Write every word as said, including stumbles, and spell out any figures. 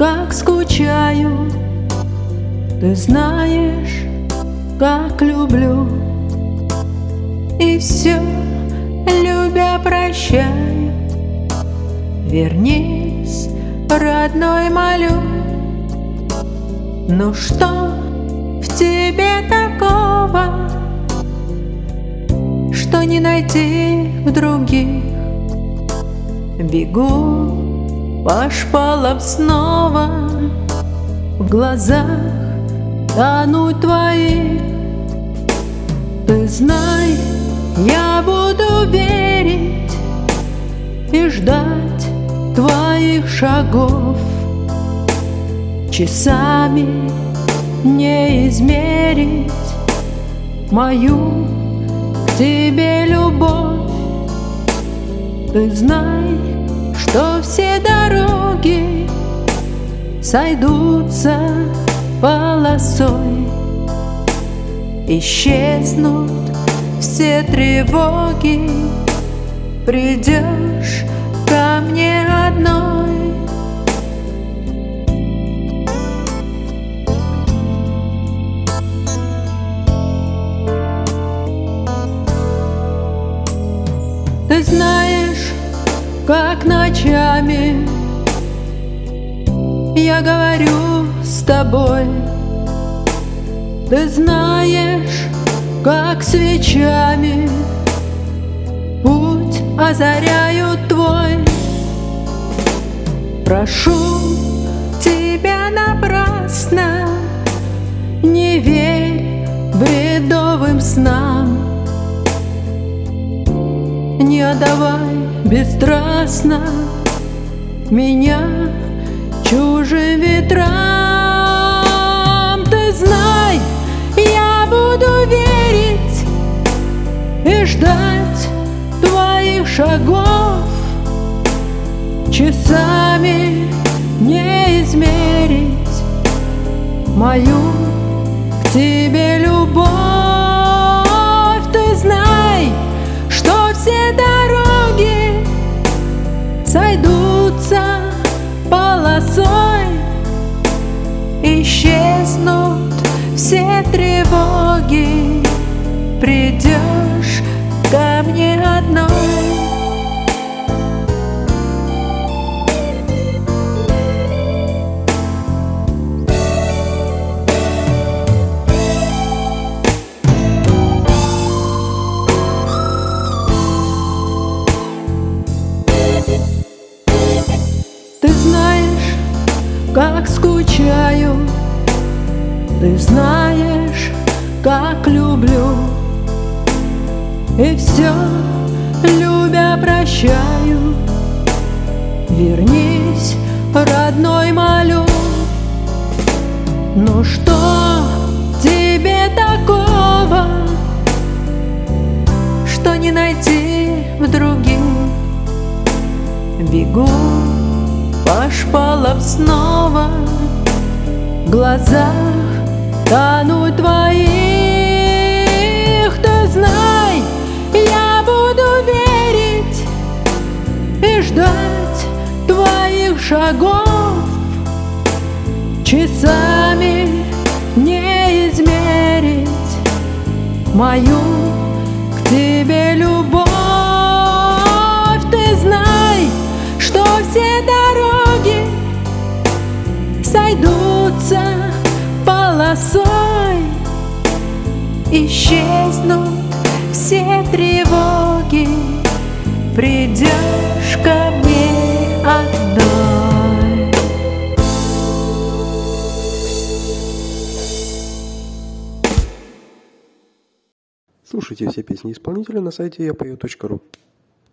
как скучаю, ты знаешь, как люблю. И все, любя, прощай, вернись, родной, молю. Ну что в тебе такого, что не найти в других? Бегу по шпалам снова, в глазах тонут твои. Ты знай, я буду верить и ждать твоих шагов. Часами не измерить мою к тебе любовь. Ты знай, что все дороги сойдутся полосой, исчезнут все тревоги, придешь ко мне одной. Ты знаешь, как ночами я говорю с тобой. Ты знаешь, как свечами путь озаряют твой. Прошу тебя напрасно, не верь бредовым снам. Не отдавай бесстрастно меня чужим ветрам. Ты знай, я буду верить и ждать твоих шагов. Часами не измерить мою к тебе любовь. Ты знай, что все дороги сойдутся полосой, исчезнут все тревоги, придешь ко мне одной. Ты знаешь, как скучаю, ты знаешь, как люблю. И все, любя, прощаю, вернись, родной, молю. Ну что тебе такого, что не найти в других? Бегу по шпалам снова, в глазах тонут твоих. Ты знай, я буду верить и ждать твоих шагов. Часами не измерить мою к тебе любовь. Ты знай, что все дороги сойдутся полосой, исчезнут все тревоги, придешь ко мне одной. Слушайте все песни исполнителя на сайте я пою точка ру.